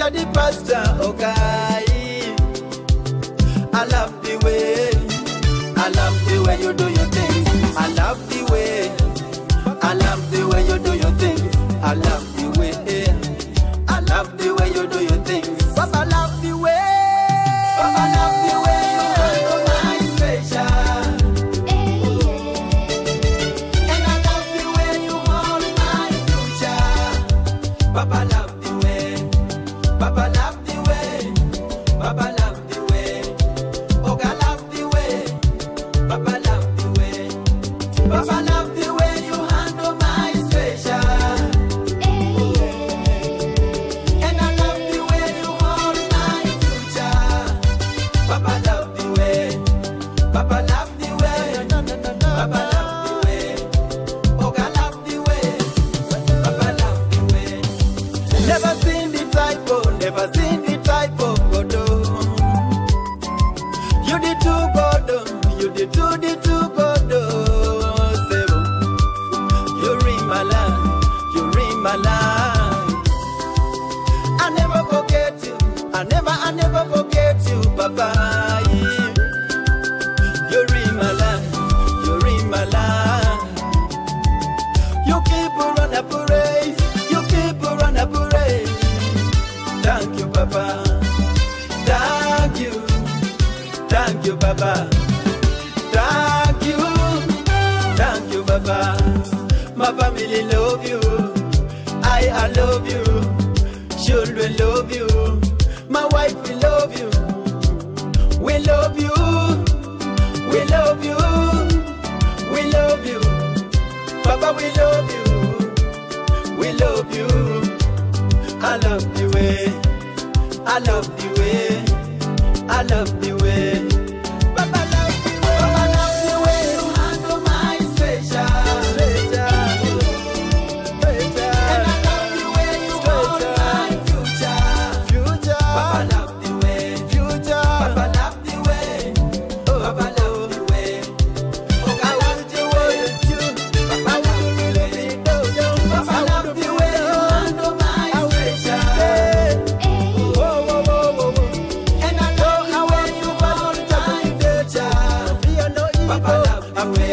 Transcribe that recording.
you're the pastor, okay. I love the way you do your things. I love the way you do your things. I love the way you do your things. Papa love the way you handle my special. And I love the way you hold my future. Papa love the way, Papa love the way, Papa love the way. Oga love the way, Papa love the way, Papa love the way you handle my special. And I love the way you hold my future. Papa love the way, Papa love the way, Papa love the way, Oga love the way, Papa love the way. Never seen the typo, never seen the typo, Godo. You the two Godo, you the two Godo. Sebo, you ring my line, you ring my line. I never forget you, I never forget you, Papa. You ring my line, you ring my line. You keep on a parade, you keep on a parade. Thank you, Papa. Thank you, Papa. Thank you, Papa. My family love you, I love you. Children love you, my wife we love you. We love you, we love you, we love you. Papa, we love you, we love you. I love the way, I love the way, I love the way. Papa love the way, Papa love the way you handle my special. And I love the way you hold my future. Papa love the way, Papa love the way, Papa love the way. Oh, I love the way you, Papa love the way. Papa love the way you handle my special. And I love the way you hold my future. Papa love the way.